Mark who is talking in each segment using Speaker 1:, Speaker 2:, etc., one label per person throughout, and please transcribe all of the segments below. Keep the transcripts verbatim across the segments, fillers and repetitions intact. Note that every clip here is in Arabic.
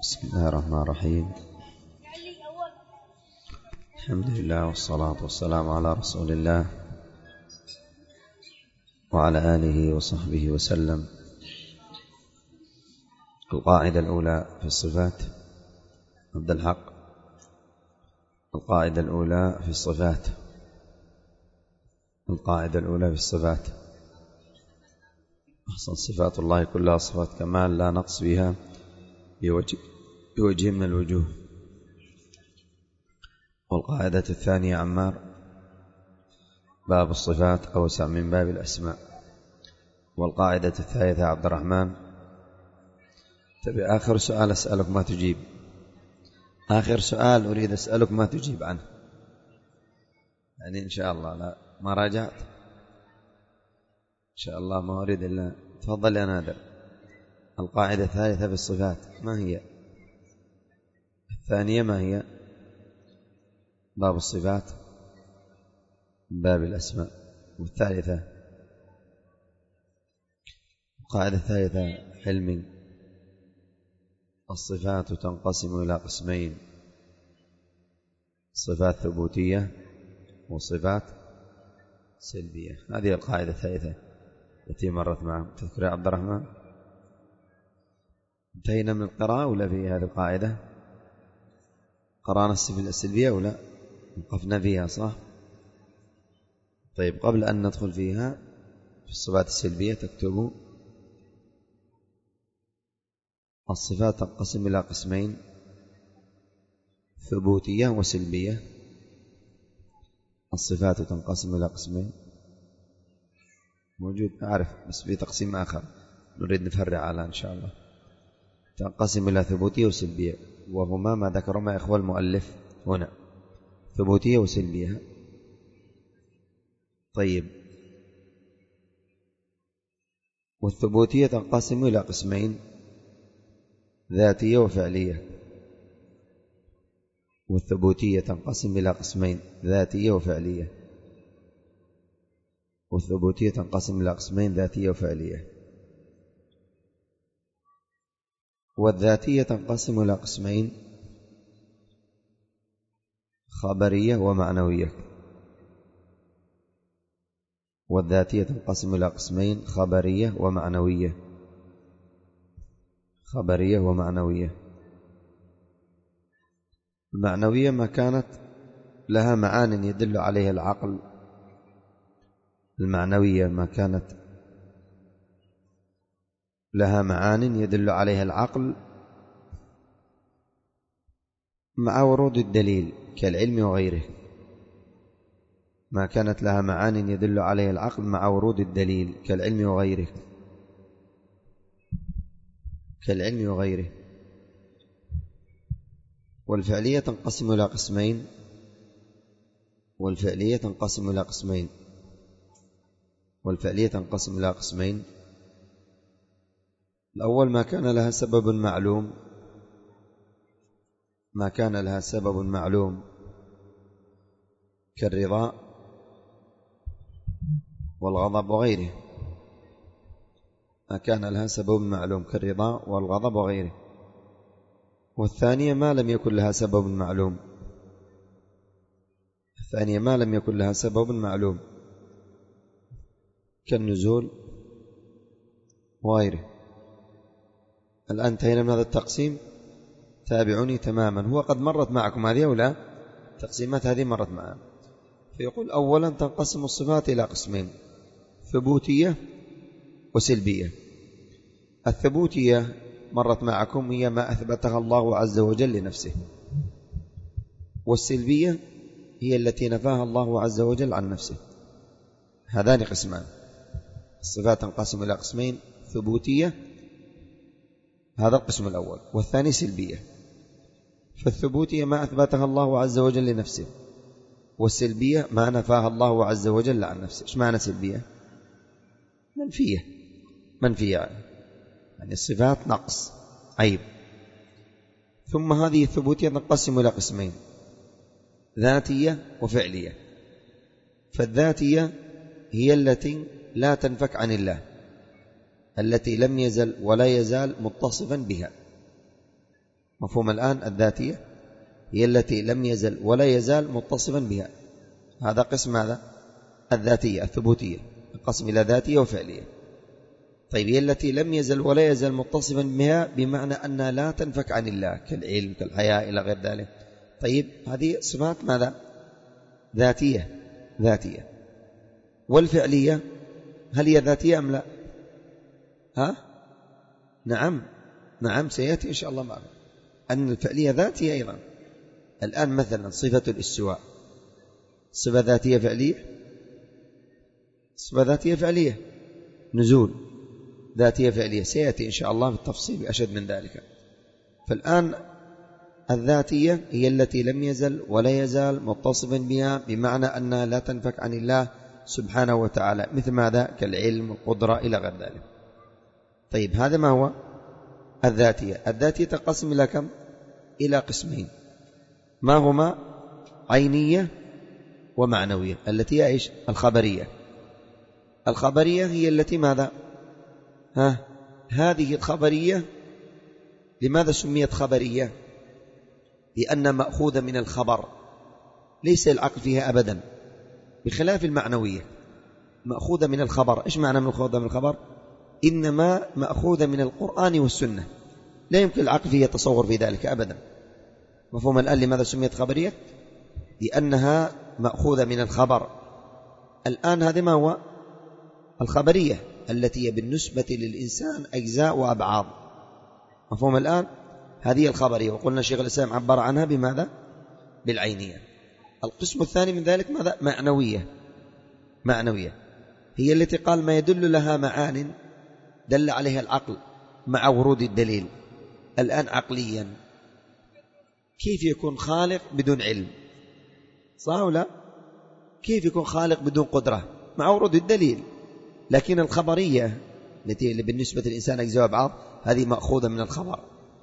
Speaker 1: بسم الله الرحمن الرحيم. الحمد لله والصلاة والسلام على رسول الله وعلى آله وصحبه وسلم. القاعدة الأولى في الصفات. عبد الحق، القاعدة الأولى في الصفات. القاعدة الأولى في الصفات. أحسن صفات الله كلها صفات كمال لا نقص بها بوجه, بوجه من الوجوه. والقاعدة الثانية عمار: باب الصفات أوسع من باب الأسماء. والقاعدة الثالثة عبد الرحمن: تبي آخر سؤال أسألك ما تجيب، آخر سؤال أريد أسألك ما تجيب عنه، يعني إن شاء الله لا ما راجعت إن شاء الله ما أريد إلا. تفضل يا نادر. القاعدة الثالثة في الصفات ما هي؟ الثانية ما هي؟ باب الصفات باب الأسماء. والثالثة القاعدة الثالثة حلمي: الصفات تنقسم إلى قسمين: صفات ثبوتية وصفات سلبية. هذه القاعدة الثالثة التي مرت معهم. تذكر يا عبد الرحمن؟ انتهينا من القراءة ولا في هذه القاعدة؟ قرأنا الصفة السلبية ولا وقفنا فيها صح؟ طيب قبل أن ندخل فيها في الصفات السلبية تكتبوا: الصفات تنقسم إلى قسمين: ثبوتية وسلبية. الصفات تنقسم إلى قسمين موجود أعرف بس في تقسيم آخر نريد نفرع على إن شاء الله. تنقسم إلى ثبوتية وسلبية، وهما ما ذكر ما إخوة المؤلف هنا: ثبوتية وسلبية. طيب، والثبوتية تنقسم إلى قسمين: ذاتية وفعلية. والثبوتية تنقسم إلى قسمين: ذاتية وفعلية. والثبوتية تنقسم إلى قسمين: ذاتية وفعلية. والذاتية تنقسم إلى قسمين: خبرية ومعنوية. والذاتية تنقسم إلى قسمين: خبرية ومعنوية. خبرية ومعنوية. المعنوية ما كانت لها معان يدل عليها العقل. المعنوية ما كانت لها معان يدل عليها العقل مع ورود الدليل كالعلم وغيره. ما كانت لها معان يدل عليها العقل مع ورود الدليل كالعلم وغيره. كالعلم وغيره. والفعلية تنقسم إلى قسمين. والفعلية تنقسم إلى قسمين. والفعلية تنقسم إلى قسمين: الأول ما كان لها سبب معلوم. ما كان لها سبب معلوم كالرضا والغضب وغيره. ما كان لها سبب معلوم كالرضا والغضب وغيره. والثانية ما لم يكن لها سبب معلوم. الثانية ما لم يكن لها سبب معلوم كالنزول وغيره. الآن انتهينا من هذا التقسيم. تابعوني تماما. هو قد مرت معكم هذه ولا تقسيمات هذه مرت معنا. فيقول: أولا تنقسم الصفات إلى قسمين: ثبوتية وسلبية. الثبوتية مرت معكم هي ما أثبتها الله عز وجل لنفسه. والسلبية هي التي نفاها الله عز وجل عن نفسه. هذان قسمان. الصفات تنقسم إلى قسمين: ثبوتية، هذا القسم الأول، والثاني سلبية. فالثبوتية ما أثبتها الله عز وجل لنفسه، والسلبية ما نفاها الله عز وجل عن نفسه. إيش معنى سلبية؟ منفية. منفية يعني الصفات نقص، عيب. ثم هذه الثبوتية تنقسم إلى قسمين: ذاتية وفعلية. فالذاتية هي التي لا تنفك عن الله، التي لم يزل ولا يزال متصفا بها. مفهوم الآن؟ الذاتية هي التي لم يزل ولا يزال متصفا بها. هذا قسم هذا الذاتية الثبوتية، القسم إلى ذاتية وفعلية. طيب هي التي لم يزل ولا يزال متصفا بها بمعنى أنها لا تنفك عن الله، كالعلم كالحياة إلى غير ذلك. طيب هذه صفات ماذا؟ ذاتية ذاتية. والفعلية هل هي ذاتية أم لا؟ ها؟ نعم نعم سيأتي إن شاء الله معنا أن الفعلية ذاتية أيضا. الآن مثلا صفة الاستواء صفة ذاتية فعلية، صفة ذاتية فعلية. نزول ذاتية فعلية، سيأتي إن شاء الله بالتفصيل أشد من ذلك. فالآن الذاتية هي التي لم يزل ولا يزال متصفا بها بمعنى أنها لا تنفك عن الله سبحانه وتعالى، مثل ماذا؟ كالعلم والقدرة إلى غير ذلك. طيب هذا ما هو الذاتية. الذاتية تنقسم إلى كم؟ إلى قسمين، ما هما؟ عينية ومعنوية. التي ايش؟ الخبرية. الخبرية هي التي ماذا؟ ها؟ هذه الخبرية لماذا سميت خبرية؟ لأن مأخوذة من الخبر، ليس العقل فيها أبدا، بخلاف المعنوية مأخوذة من الخبر. إيش معنى مأخوذة من الخبر؟ إنما مأخوذة من القرآن والسنة، لا يمكن العقل فيها تصور في ذلك أبدا. مفهوم الآن لماذا سميت خبرية؟ لأنها مأخوذة من الخبر. الآن هذا ما هو الخبرية التي بالنسبة للإنسان أجزاء وأبعاض. مفهوم الآن؟ هذه الخبرية، وقلنا شيخ الإسلام عبر عنها بماذا؟ بالعينية. القسم الثاني من ذلك ماذا؟ معنوية. معنوية هي التي قال ما يدل لها معان دل عليها العقل مع ورود الدليل. الآن عقليا كيف يكون خالق بدون علم؟ صح ولا؟ كيف يكون خالق بدون قدرة مع ورود الدليل؟ لكن الخبرية التي بالنسبة للإنسان أجزاء وأبعاض هذه مأخوذة من الخبر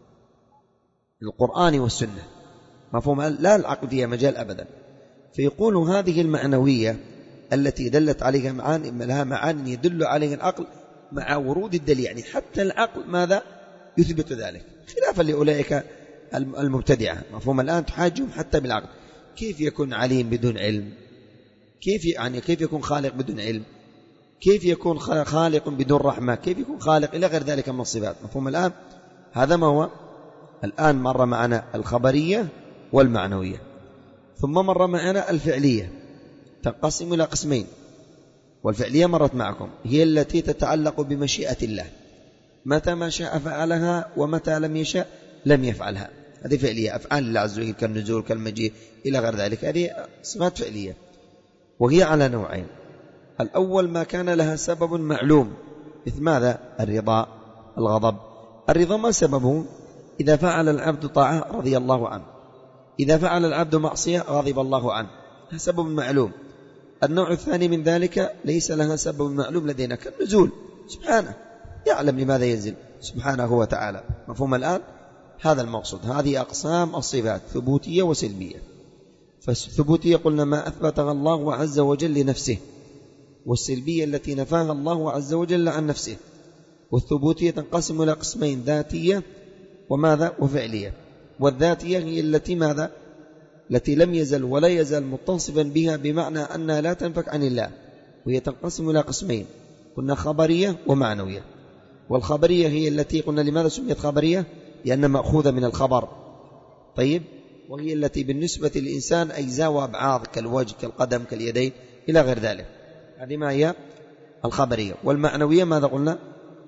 Speaker 1: القرآن والسنة. مفهوم؟ لا العقل فيها مجال أبدا. فيقول هذه المعنوية التي دلت عليها معان لها معان يدل عليها العقل مع ورود الدليل، يعني حتى العقل ماذا؟ يثبت ذلك، خلافا لأولئك المبتدعة. مفهوم الآن؟ تحاجهم حتى بالعقل. كيف يكون عليم بدون علم؟ كيف يعني كيف يكون خالق بدون علم؟ كيف يكون خالق بدون رحمة؟ كيف يكون خالق إلى غير ذلك من الصفات؟ مفهوم الآن؟ هذا ما هو الآن مر معنا الخبرية والمعنوية، ثم مر معنا الفعلية، تنقسم إلى قسمين. والفعلية مرت معكم، هي التي تتعلق بمشيئة الله، متى ما شاء فعلها ومتى لم يشاء لم يفعلها. هذه فعلية، أفعال الله عز وجل كالنزول كالمجيء إلى غير ذلك، هذه صفات فعلية. وهي على نوعين: الأول ما كان لها سبب معلوم، مثل ماذا؟ الرضا، الغضب. الرضا ما سببه؟ إذا فعل العبد طاعة رضي الله عنه، إذا فعل العبد معصية غضب الله عنه، هذا سبب معلوم. النوع الثاني من ذلك ليس لها سبب معلوم لدينا، كالنزول، سبحانه يعلم لماذا ينزل سبحانه وتعالى. مفهوم الآن؟ هذا المقصود. هذه أقسام الصفات، ثبوتية وسلبية. فالثبوتية قلنا ما أثبتها الله عز وجل لنفسه، والسلبية التي نفاها الله عز وجل عن نفسه. والثبوتية تنقسم إلى قسمين: ذاتية وماذا؟ وفعلية. والذاتية هي التي ماذا؟ التي لم يزل ولا يزال متصفا بها بمعنى أنها لا تنفك عن الله، وهي تنقسم إلى قسمين، قلنا خبرية ومعنوية. والخبرية هي التي قلنا لماذا سميت خبرية؟ لأنها مأخوذة من الخبر. طيب، وهي التي بالنسبة للإنسان أجزاء وأبعاض كالوجه كالقدم كاليدين إلى غير ذلك. هذه ما هي الخبرية. والمعنوية ماذا قلنا؟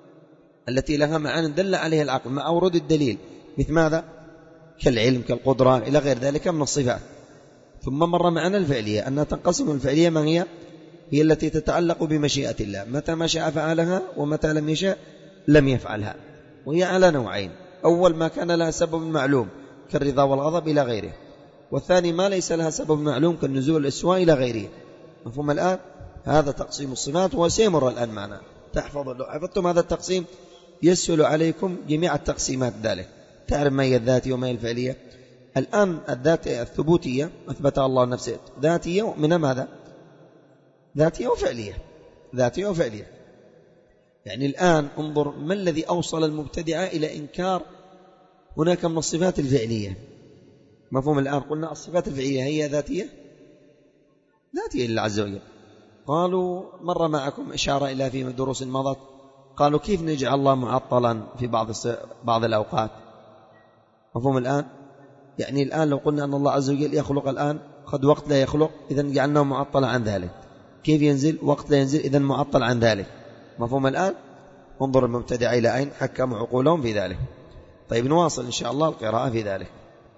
Speaker 1: التي لها معان دل عليها العقل مع ورود الدليل، مثل ماذا؟ كالعلم كالقدرة إلى غير ذلك من الصفات. ثم مر معنا الفعلية، أنها تنقسم. الفعلية ما هي؟ هي التي تتعلق بمشيئة الله، متى ما شاء فعلها ومتى لم يشاء لم يفعلها. وهي على نوعين: أول ما كان لها سبب معلوم كالرضا والغضب إلى غيره، والثاني ما ليس لها سبب معلوم كالنزول والإسواء إلى غيره. مفهوم الآن؟ هذا تقسيم الصفات، وسيمر الآن معنا. تحفظ لو حفظتم هذا التقسيم يسهل عليكم جميع التقسيمات ذلك، تعرف ما هي الذاتية وما هي الفعلية. الآن الذاتية الثبوتية أثبتها الله نفسه، ذاتية من ماذا؟ ذاتية وفعلية، ذاتية وفعلية. يعني الآن انظر ما الذي أوصل المبتدعة إلى إنكار هناك من الصفات الفعلية. مفهوم الآن؟ قلنا الصفات الفعلية هي ذاتية ذاتية لله عز وجل. قالوا مر معكم إشارة إلى في دروس مضت، قالوا كيف نجعل الله معطلا في بعض بعض الأوقات؟ مفهوم الآن؟ يعني الآن لو قلنا أن الله عز وجل يخلق الآن قد وقت لا يخلق، إذن جعلناه معطلا عن ذلك. كيف ينزل وقت لا ينزل، إذن معطل عن ذلك. مفهوم الآن؟ انظر المبتدع إلى أين حكموا عقولهم في ذلك. طيب نواصل إن شاء الله القراءة في ذلك.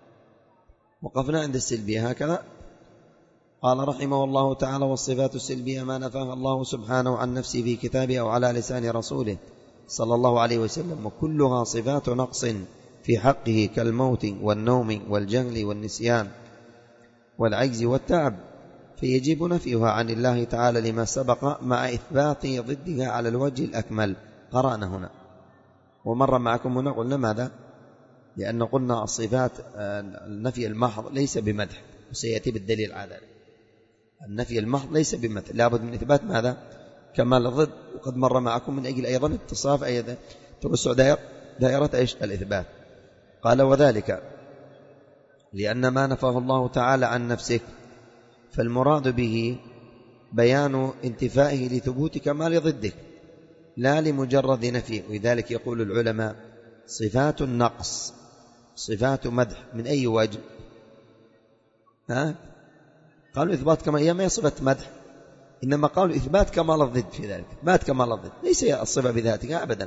Speaker 1: وقفنا عند السلبية هكذا. قال رحمه الله تعالى: والصفات السلبية ما نفاها الله سبحانه عن نفسه في كتابه أو على لسان رسوله صلى الله عليه وسلم، وكلها صفات نقص في حقه كالموت والنوم والجهل والنسيان والعجز والتعب، فيجب نفيها عن الله تعالى لما سبق مع إثبات ضدها على الوجه الأكمل. قرأنا هنا ومر معكم هنا قلنا ماذا؟ لأن قلنا الصفات النفي المحض ليس بمدح، وسيأتي بالدليل على ذلك. النفي المحض ليس بمدح، لابد من إثبات ماذا؟ كمال الضد. وقد مر معكم من أجل أيضا اتصاف أيضا توسع دائرة, دائرة إيش؟ الإثبات. قال: وذلك لأن ما نفاه الله تعالى عن نفسه فالمراد به بيان انتفائه لثبوت كمال ضده لا لمجرد نفيه. ولذلك يقول العلماء: صفات النقص صفات مدح من أي وجه؟ ها؟ قالوا إثبات كمال، هي ما هي صفة مدح، إنما قالوا إثبات كمال الضد في ذلك. إثبات كمال الضد ليس الصفة بذاتها أبدا.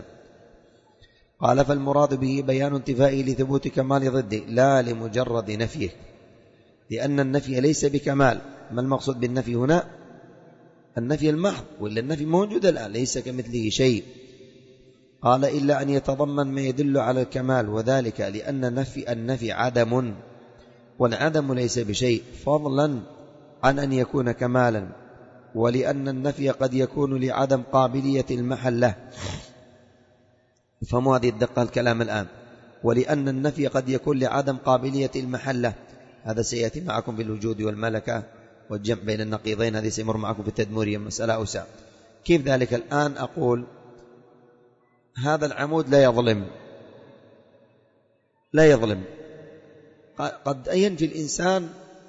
Speaker 1: قال: فالمراد به بيان انتفائه لثبوت كمال ضده لا لمجرد نفيه، لأن النفي ليس بكمال. ما المقصود بالنفي هنا؟ النفي المحض، وإلا النفي موجود الآن ليس كمثله شيء. قال: إلا أن يتضمن ما يدل على الكمال، وذلك لأن نفي النفي عدم، والعدم ليس بشيء فضلا عن أن يكون كمالا، ولأن النفي قد يكون لعدم قابلية المحل له. فمو هذه الدقة الكلام الآن. ولأن النفي قد يكون لعدم قابلية المحل له، هذا سيأتي معكم بالوجود والملكة والجمع بين النقيضين، هذه سيمر معكم في التدمورية مسألة أوسع. كيف ذلك؟ الآن أقول هذا العمود لا يظلم لا يظلم قد ينفي الإنسان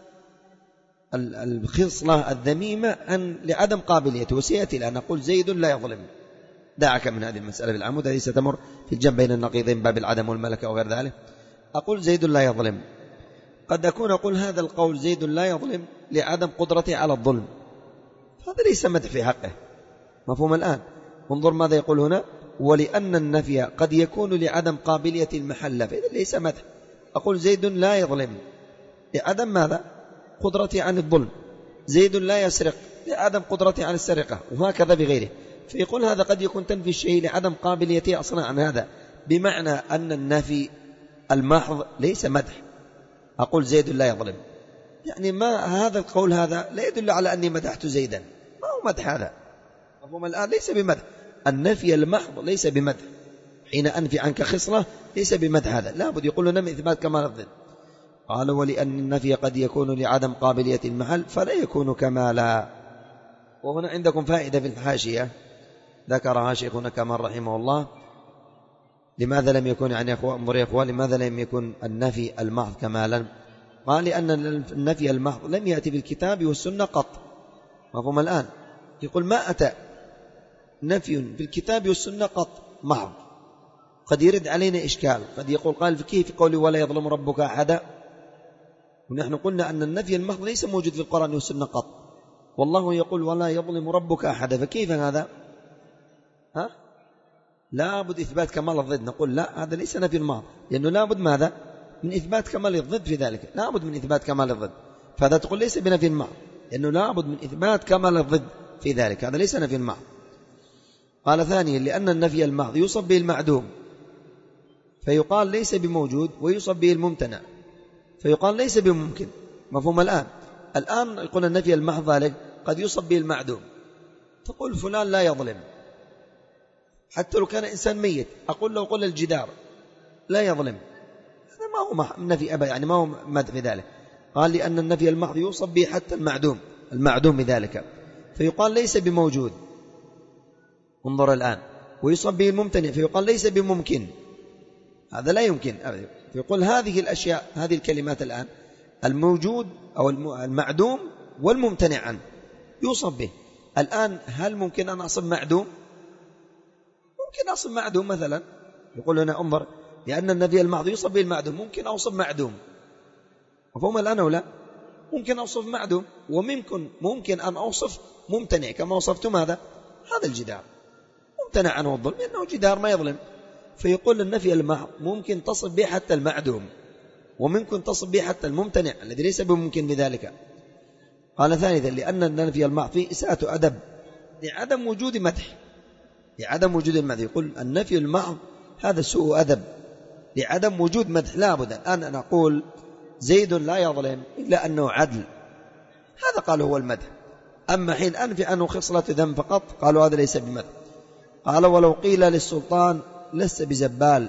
Speaker 1: الخصلة الذميمة عن لعدم قابليته، وسيأتي الآن أقول زيد لا يظلم. دعك من هذه المسألة بالعمود، هذه ستمر في الجمع بين النقيضين باب العدم والملكة وغير ذلك. أقول زيد لا يظلم، قد أكون أقول هذا القول زيد لا يظلم لعدم قدرته على الظلم، هذا ليس مدح في حقه. مفهوم الآن؟ انظر ماذا يقول هنا: ولأن النفي قد يكون لعدم قابلية المحل، فإذا ليس مدح. أقول زيد لا يظلم لعدم ماذا؟ قدرته عن الظلم. زيد لا يسرق لعدم قدرته عن السرقة، وهكذا بغيره. فيقول هذا قد يكون تنفي الشيء لعدم قابليته أصلا عن هذا، بمعنى أن النفي المحض ليس مدح. أقول زيد لا يظلم، يعني ما هذا القول هذا لا يدل على أني مدحت زيدا، ما هو مدح هذا. مفهوم الآن؟ ليس بمدح. النفي المحض ليس بمدح. حين أنفي عنك خصلة ليس بمدح، هذا لا بد يقول لنا من إثبات كمال الضد. قال: ولأن النفي قد يكون لعدم قابلية المحل فلا يكون كمالا. وهنا عندكم فائدة في الحاشية ذكرها شيخنا كمال رحمه الله. لماذا لم يكن يعني أخوة انظر يا أخوة لماذا لم يكن النفي المحض كمالا؟ قال: لأن النفي المحض لم يأتي بالكتاب والسنة قط. مفهوم الآن؟ يقول ما أتى نفي بالكتاب والسنة قط محض. قد يرد علينا إشكال، قد يقول قال كيف قولي ولا يظلم ربك أحدا؟ ونحن قلنا أن النفي المحض ليس موجود في القرآن والسنة قط، والله يقول ولا يظلم ربك أحدا، فكيف هذا؟ ها؟ لا بد إثبات كمال الضد. نقول لا، هذا ليس نفي المحض، لأنه لا بد ماذا؟ من إثبات كمال الضد في ذلك، لا بد من إثبات كمال الضد. فهذا تقول ليس بنفي المحض، لأنه لا بد من إثبات كمال الضد في ذلك، هذا ليس نفي المحض. قال: ثانيا لأن النفي المحض يوصف به المعدوم فيقال ليس بموجود، ويوصف به الممتنع فيقال ليس بممكن. مفهوم الآن؟ الآن يقول النفي المحض ذلك قد يوصف به المعدوم، تقول فلان لا يظلم حتى لو كان إنسان ميت. أقول لو قل الجدار لا يظلم، هذا ما هو نفي أبا، يعني ما هو مد في ذلك. قال: لأن النفي المحض يوصف به حتى المعدوم المعدوم بذلك فيقال ليس بموجود. انظر الآن. ويوصف به الممتنع فيقال ليس بممكن، هذا لا يمكن أبدا. يقول هذه الأشياء، هذه الكلمات الآن الموجود أو المعدوم والممتنع عنه يوصف به. الآن هل ممكن أن أصف معدوم؟ ممكن أصف معدوم مثلا، يقول لنا انظر لأن النفي المحض يوصف به المعدوم، ممكن أوصف معدوم، مفهوم الآن أو لا؟ ممكن أوصف معدوم، وممكن ممكن أن أوصف ممتنع كما وصفت ماذا؟ هذا الجدار ممتنع عنه الظلم لأنه جدار ما يظلم. فيقول النفي المحض ممكن تصف به حتى المعدوم، وممكن تصف به حتى الممتنع الذي ليس بممكن بذلك. قال ثالثا لأن النفي المحض فيه إساءة أدب لعدم وجود مدح، لعدم وجود المدح. يقول النفي المحض هذا سوء أدب لعدم وجود مدح. لا بد الآن أن أقول زيد لا يظلم إلا أنه عدل، هذا قال هو المدح. أما حين أنفي أنه خصلة ذنب فقط قالوا هذا ليس بمدح. قال ولو قيل للسلطان لست بزبال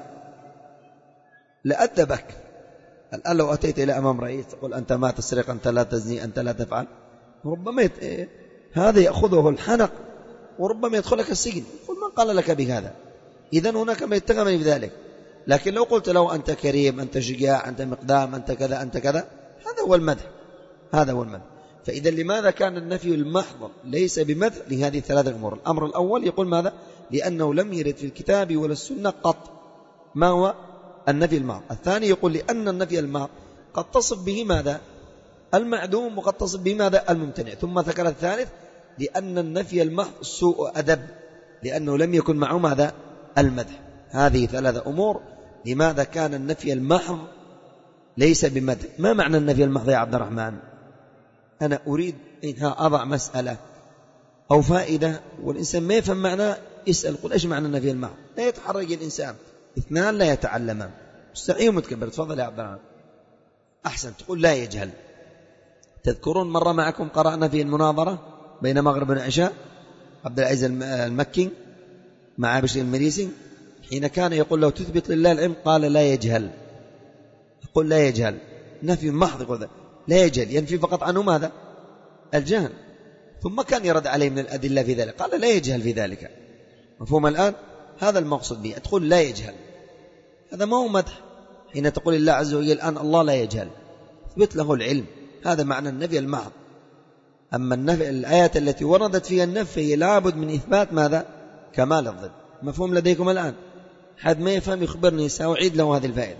Speaker 1: لأدبك. الآن لو أتيت إلى أمام رئيس تقول أنت ما تسرق، أنت لا تزني، أنت لا تفعل، ربما يت... هذا يأخذه الحنق وربما يدخلك السجن. قل من قال لك بهذا؟ إذن هناك ما يتهمني بذلك. لكن لو قلت له أنت كريم، أنت شجاع، أنت مقدام، أنت كذا، أنت كذا، هذا هو المدح، هذا هو المدح. فإذا لماذا كان النفي المحض ليس بمدح؟ لهذه الثلاثة أمور. الأمر الأول يقول ماذا؟ لأنه لم يرد في الكتاب ولا السنة قط ما هو النفي المحض. الثاني يقول لأن النفي المحض قد تصف به ماذا؟ المعدوم، وقد تصف به ماذا؟ الممتنع. ثم ذكر الثالث لأن النفي المحض سوء أدب لأنه لم يكن معه ماذا؟ المدح. هذه ثلاثة أمور لماذا كان النفي المحض ليس بمدح. ما معنى النفي المحض يا عبد الرحمن؟ أنا أريد إنها أضع مسألة أو فائدة والإنسان ما يفهم معناه يسأل قل إيش معنى النفي المحض؟ لا يتحرج الإنسان. اثنان لا يتعلمان، مستحيل متكبر. تفضل يا عبد الرحمن. أحسن تقول لا يجهل. تذكرون مرة معكم قرأنا في المناظرة بين مغرب والعشاء عبد العزيز المكي مع بشير المريسي حين كان يقول لو تثبت لله العلم قال لا يجهل. يقول لا يجهل نفي محض، يقول لا يجهل ينفي فقط عنه ماذا؟ الجهل. ثم كان يرد عليه من الأدلة في ذلك قال لا يجهل في ذلك. مفهوم الآن؟ هذا المقصود به. تقول لا يجهل هذا ما هو مدح. حين تقول الله عز وجل الآن الله لا يجهل اثبت له العلم، هذا معنى النفي المحض. أما النفي الآيات التي وردت فيها النفي لابد من إثبات ماذا؟ كمال الضد. مفهوم لديكم الآن؟ حد ما يفهم يخبرني سأعيد له هذه الفائدة.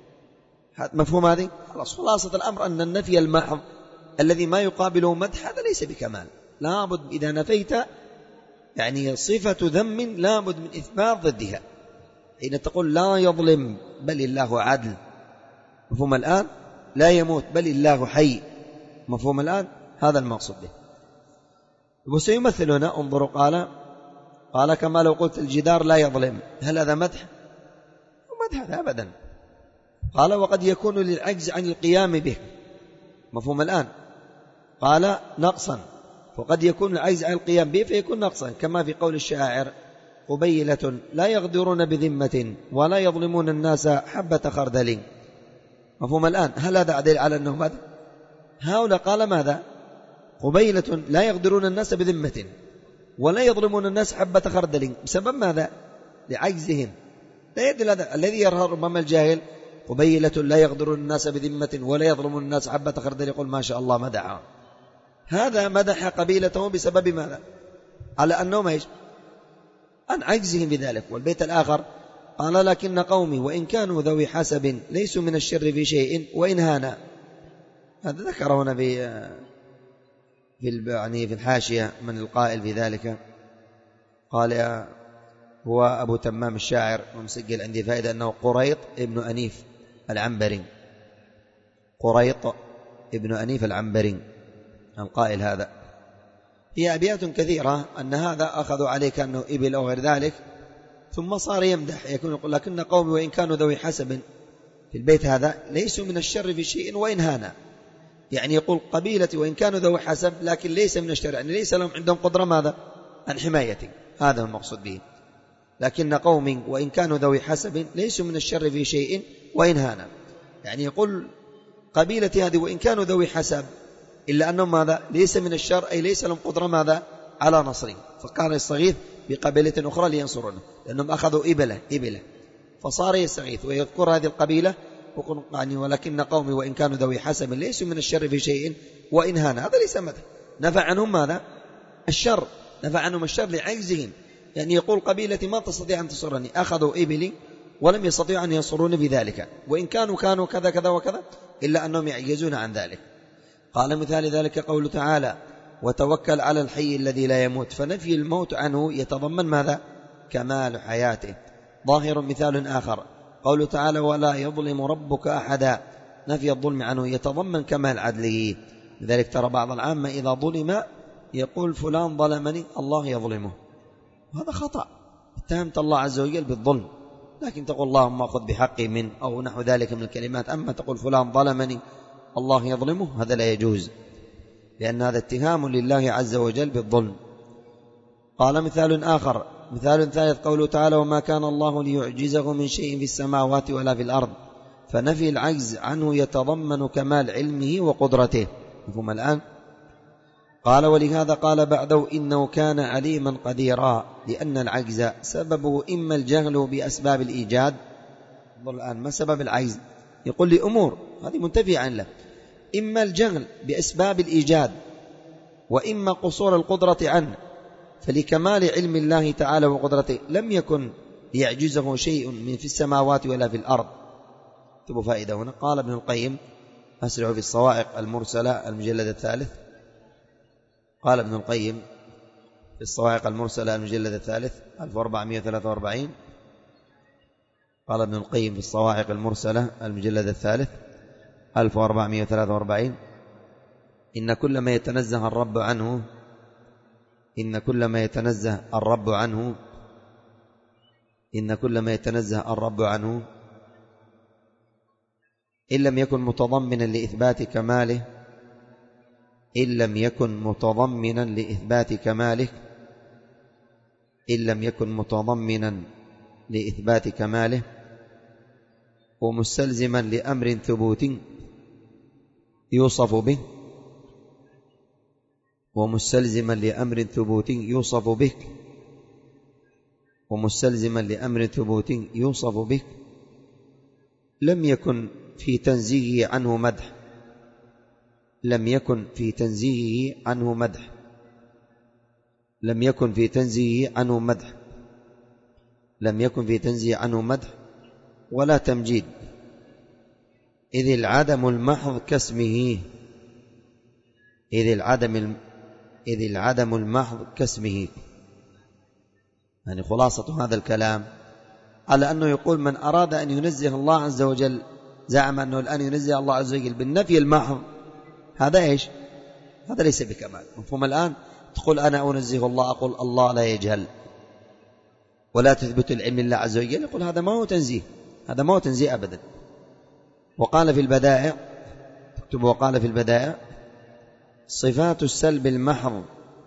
Speaker 1: مفهوم هذه؟ خلاص خلاصة الأمر أن النفي المحض الذي ما يقابله مدح هذا ليس بكمال. لابد إذا نفيت يعني صفة ذم لابد من إثبات ضدها. حين تقول لا يظلم بل الله عدل، مفهوم الآن؟ لا يموت بل الله حي، مفهوم الآن؟ هذا المقصود به. وسيمثل هنا انظروا قال قال كما لو قلت الجدار لا يظلم، هل هذا مدح؟ مدح هذا أبدا. قال وقد يكون للعجز عن القيام به، مفهوم الآن؟ قال نقصا، وقد يكون العجز عن القيام به فيكون نقصا كما في قول الشاعر قبيلة لا يغدرون بذمة ولا يظلمون الناس حبة خردل. مفهوم الآن؟ هل هذا دليل على أنه مدح؟ هؤلاء قال ماذا؟ قبيلة لا يغدرون الناس بذمة ولا يظلمون الناس حبة خردل. بسبب ماذا؟ لعجزهم. لا يدل هذا الذي يرى ربما الجاهل قبيلة لا يغدرون الناس بذمة ولا يظلمون الناس حبة خردل يقول ما شاء الله مدح. هذا مدح قبيلته بسبب ماذا؟ على أنهم ايش؟ عن عجزهم بذلك. والبيت الآخر قال لكن قومي وإن كانوا ذوي حسب ليسوا من الشر في شيء وإن هانا. هذا ذكره هنا في في يعني في الحاشية من القائل في ذلك. قال هو أبو تمام الشاعر ومسجل عندي فائدة أنه قريط ابن أنيف العنبري، قريط ابن أنيف العنبري القائل هذا. هي أبيات كثيرة أن هذا أخذوا عليه كأنه إبل أو غير ذلك، ثم صار يمدح يكون يقول لكن قومي وإن كانوا ذوي حسب في البيت هذا ليسوا من الشر في شيء وإن هانا. يعني يقول قبيلتي وإن كانوا ذوي حسب لكن ليس من الشر، يعني ليس لهم عندهم قدرة ماذا؟ عن حمايتي، هذا المقصود به. لكن قوم وإن كانوا ذوي حسب ليسوا من الشر في شيء وإن هانا، يعني يقول قبيلتي هذه وإن كانوا ذوي حسب إلا أنهم ماذا؟ ليس من الشر، أي ليس لهم قدرة ماذا؟ على نصره. فكان يستغيث بقبيلة أخرى لينصرونه لأنهم أخذوا إبلة إبلة فصار يستغيث ويذكر هذه القبيلة يعني ولكن قومي وإن كانوا ذوي حسب ليسوا من الشر في شيء وإن هان، هذا ليس مدح. نفع عنهم ماذا؟ الشر، نفع عنهم الشر لعجزهم. يعني يقول قبيلتي ما تستطيع أن تصرني، أخذوا إبلي ولم يستطيعوا أن ينصروني بذلك، وإن كانوا كانوا كذا كذا وكذا، إلا أنهم يعجزون عن ذلك. قال مثال ذلك قوله تعالى وتوكل على الحي الذي لا يموت، فنفي الموت عنه يتضمن ماذا؟ كمال حياته. ظاهر مثال آخر قوله تعالى ولا يظلم ربك أحدا، نفي الظلم عنه يتضمن كمال عدله. لذلك ترى بعض العامة إذا ظلم يقول فلان ظلمني الله يظلمه، هذا خطأ، اتهمت الله عز وجل بالظلم، لكن تقول اللهم أخذ بحقي من أو نحو ذلك من الكلمات. أما تقول فلان ظلمني الله يظلمه هذا لا يجوز، لأن هذا اتهام لله عز وجل بالظلم. قال مثال آخر مثال ثالث قوله تعالى وما كان الله ليعجزه من شيء في السماوات ولا في الأرض، فنفي العجز عنه يتضمن كمال علمه وقدرته. مفهوم الآن؟ قال ولهذا قال بعده إنه كان عليما قديرا، لأن العجز سببه إما الجهل بأسباب الإيجاد. الآن ما سبب العجز؟ يقول لي أمور هذه منتفية عنه، إما الجهل بأسباب الإيجاد وإما قصور القدرة عنه، فلكمال علم الله تعالى وقدرته لم يكن ليعجزه شيء من في السماوات ولا في الأرض. اكتبوا فائدة هنا. قال ابن القيم أسرع في الصواعق المرسلة المجلد الثالث، قال ابن القيم في الصواعق المرسلة المجلد الثالث ألف وأربعمائة وثلاثة وأربعين، قال ابن القيم في الصواعق المرسلة المجلد الثالث ألف وأربعمائة وثلاثة وأربعين إن كل ما يتنزه الرب عنه إن كل ما يتنزه الرب عنه إن كل ما يتنزه الرب عنه إن لم يكن متضمنا لإثبات كماله إن لم يكن متضمنا لإثبات كماله إن لم يكن متضمنا لإثبات كماله ومستلزما لأمر ثبوت يوصف به ومستلزما لأمر ثبوت يوصف به ومستلزما لأمر ثبوت يوصف به لم يكن في تنزيهه عنه مدح لم يكن في تنزيهه عنه مدح لم يكن في تنزيهه عنه مدح لم يكن في تنزيه عنه مدح ولا تمجيد، إذ العدم المحض كاسمه إذ العدم إذ العدم المحض كاسمه. يعني خلاصة هذا الكلام على أنه يقول من أراد أن ينزه الله عز وجل زعم أنه الآن ينزه الله عز وجل بالنفي المحض، هذا إيش؟ هذا ليس بكمال. مفهوم الآن؟ تقول أنا أنزه الله، أقول الله لا يجهل ولا تثبت العلم لله عز وجل، يقول هذا ما هو تنزيه، هذا ما هو تنزيه أبدا. وقال في البدائع، تكتب وقال في البدائع صفات السلب المحض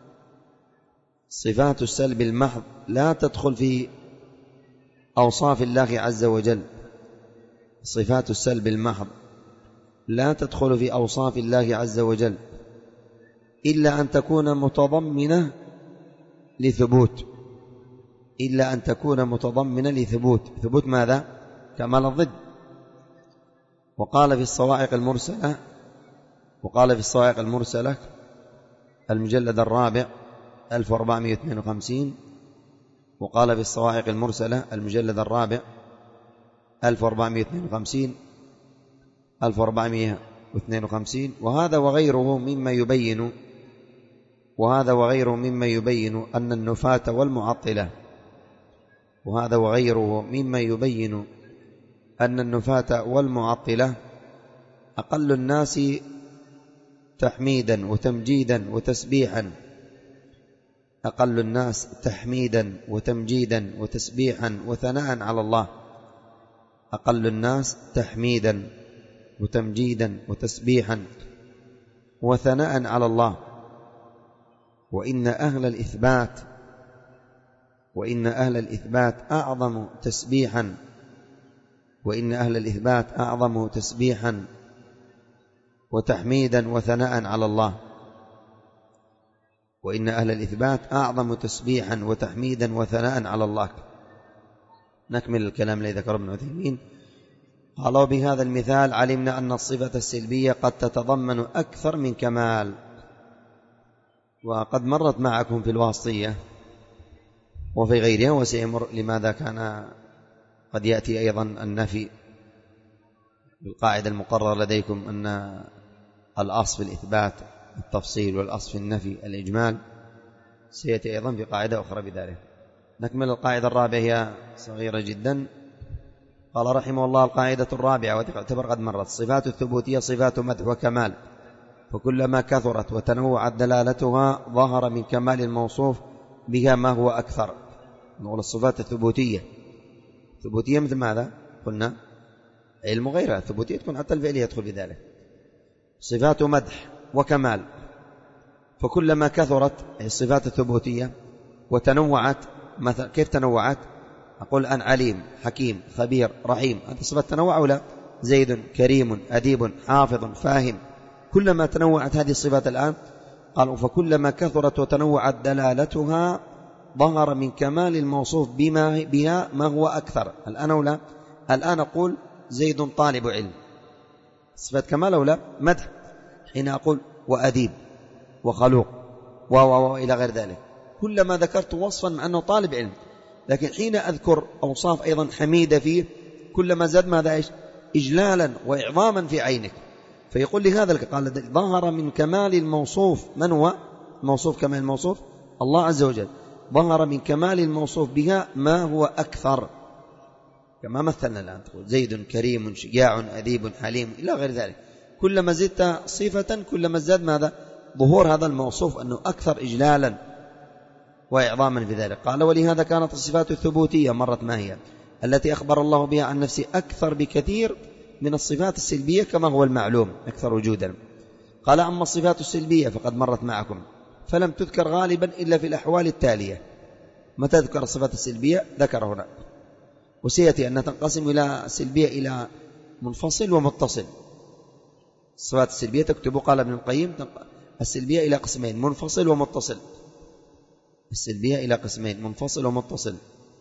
Speaker 1: صفات السلب المحض لا تدخل في أوصاف الله عز وجل صفات السلب المحض لا تدخل في أوصاف الله عز وجل إلا أن تكون متضمنة لثبوت إلا أن تكون متضمنة لثبوت ثبوت ماذا؟ كمال الضد. وقال في الصواعق المرسلة وقال في الصواعق المرسلة المجلد الرابع ألف وأربعمائة واثنين وخمسين وقال في الصواعق المرسلة المجلد الرابع ألف وأربعمائة واثنين وخمسين ألف وأربعمائة واثنين وخمسين وهذا وغيره مما يبين وهذا وغيره مما يبين أن النفاة والمعطلة وهذا وغيره مما يبين أن النفاة والمعطلة أقل الناس تحميدا وتمجيدا وتسبيحا أقل الناس تحميدا وتمجيدا وتسبيحا وثناء على الله أقل الناس تحميدا وتمجيدا وتسبيحا وثناء على الله وإن أهل الإثبات وإن أهل الإثبات أعظم تسبيحا وإن أهل الإثبات أعظم تسبيحا وتحميدا وثناء على الله وإن أهل الإثبات أعظم تسبيحا وتحميدا وثناء على الله. نكمل الكلام الذي ذكره ابن عثيمين. قالوا بهذا المثال علمنا أن الصفة السلبية قد تتضمن أكثر من كمال. وقد مرت معكم في الواسطية وفي غيرها وسيمر، لماذا كان قد يأتي أيضا النفي بالقاعدة المقرر لديكم أن الأصل في الإثبات التفصيل والأصل في النفي الإجمال، سيأتي أيضا في قاعدة أخرى بذلك. نكمل القاعدة الرابعة، هي صغيرة جدا. قال رحمه الله: القاعدة الرابعة وتعتبر قد مرت: الصفات الثبوتية صفات مدح وكمال، فكلما كثرت وتنوعت دلالتها ظهر من كمال الموصوف بها ما هو أكثر. نقول الصفات الثبوتية ثبوتية مثل ماذا؟ قلنا علم غيرها، ثبوتية تكون حتى الفعل يدخل بذلك. صفات مدح وكمال، فكلما كثرت الصفات الثبوتية وتنوعت. مثلا كيف تنوعت؟ أقول أن عليم حكيم خبير رحيم، هذه صفات تنوع ولا؟ زيد كريم أديب حافظ فاهم. كلما تنوعت هذه الصفات الآن، قالوا فكلما كثرت وتنوعت دلالتها ظهر من كمال الموصوف بما بها ما هو أكثر. الآن ولا؟ الآن أقول زيد طالب علم، صفة كمال ولا؟ مدح. حين أقول وأديب وخلوق و و إلى غير ذلك، كلما ذكرت وصفا مع أنه طالب علم، لكن حين أذكر أوصاف أيضا حميدة فيه كلما زاد ماذا؟ إيش؟ إجلالا وإعظاما في عينك. فيقول لهذا قال ظهر من كمال الموصوف. من هو موصوف كمال الموصوف؟ الله عز وجل. ظهر من كمال الموصوف بها ما هو أكثر، كما مثلنا الآن تقول زيد كريم شجاع أديب حليم إلى غير ذلك. كلما زدت صفة كلما زاد ماذا؟ ظهور هذا الموصوف أنه أكثر إجلالا وإعظاما في ذلك. قال ولهذا كانت الصفات الثبوتية مرت ما هي التي أخبر الله بها عن نفسه أكثر بكثير من الصفات السلبية كما هو المعلوم أكثر وجودا. قال أما الصفات السلبية فقد مرت معكم فلم تذكر غالبا إلا في الأحوال التالية. متى تذكر الصفات السلبية؟ ذكر هنا، وسيأتي أن تنقسم إلى سلبية إلى منفصل ومتصل. الصفات السلبية تكتب قال ابن القيم السلبية إلى قسمين: منفصل ومتصل. السلبية إلى قسمين: منفصل ومتصل.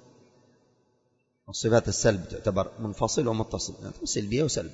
Speaker 1: الصفات السلب تعتبر منفصل ومتصل، سلبية وسلب.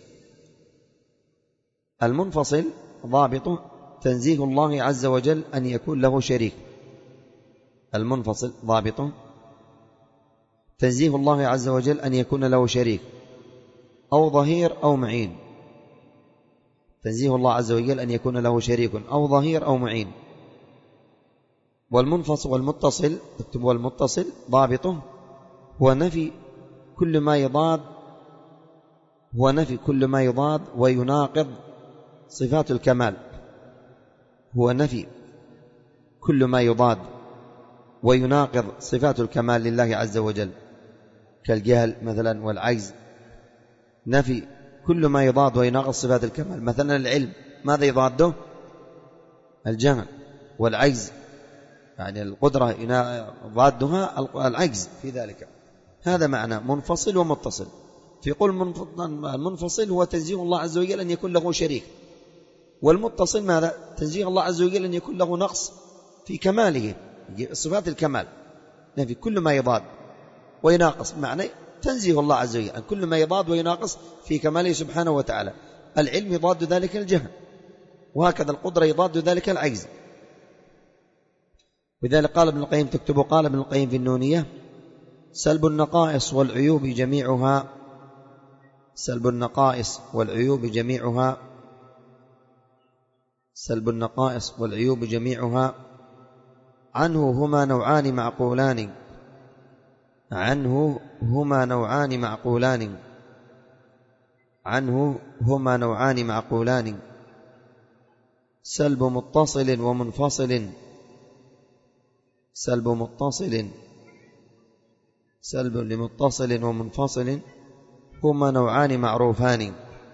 Speaker 1: المنفصل ضابطه تنزيه الله عز وجل أن يكون له شريك. المنفصل ضابطه تنزيه الله عز وجل أن يكون له شريك أو ظهير أو معين. تنزيه الله عز وجل أن يكون له شريك أو ظهير أو معين. والمنفصل والمتصل اكتبوا المتصل ضابطه هو نفي كل ما يضاد هو نفي كل ما يضاد ويناقض صفات الكمال. هو نفي كل ما يضاد ويناقض صفات الكمال لله عز وجل، كالجهل مثلا والعجز. نفي كل ما يضاد ويناقض صفات الكمال. مثلا العلم ماذا يضاده؟ الجهل والعجز، يعني القدرة ضادها العجز في ذلك. هذا معنى منفصل ومتصل. في قول المنفصل هو تنزيه الله عز وجل أن يكون له شريك، والمتصل ماذا؟ تنزيه الله عز وجل أن يكون له نقص في كماله، صفات الكمال. نفي كل ما يضاد ويناقص، معنى تنزيه الله عز وجل أن كل ما يضاد ويناقص في كماله سبحانه وتعالى. العلم يضاد ذلك الجهل، وهكذا القدرة يضاد ذلك العجز. لذلك قال ابن القيم تكتب قال ابن القيم في النونية: سلب النقائص والعيوب جميعها سلب النقائص والعيوب جميعها سلب النقائص والعيوب جميعها عنه هما نوعان معقولان عنه هما نوعان معقولان عنه هما نوعان معقولان سلب متصل ومنفصل سلب متصل سلب لمتصل ومنفصل هما نوعان معروفان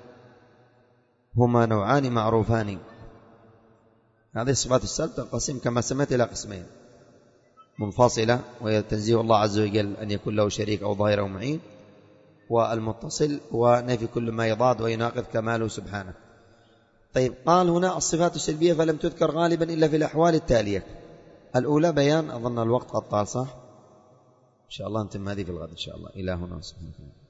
Speaker 1: هما نوعان معروفان. هذه صفات السلب تنقسم كما سمعت إلى قسمين: منفصلة وهي تنزيه الله عز وجل أن يكون له شريك أو ظاهر أو معين، والمتصل ونفي كل ما يضاد ويناقض كماله سبحانه. طيب، قال هنا الصفات السلبية فلم تذكر غالبا إلا في الأحوال التالية. الأولى بيان، أظن الوقت قد طال صح؟ إن شاء الله نتم هذه في الغد إن شاء الله. إلى هنا سبحانه.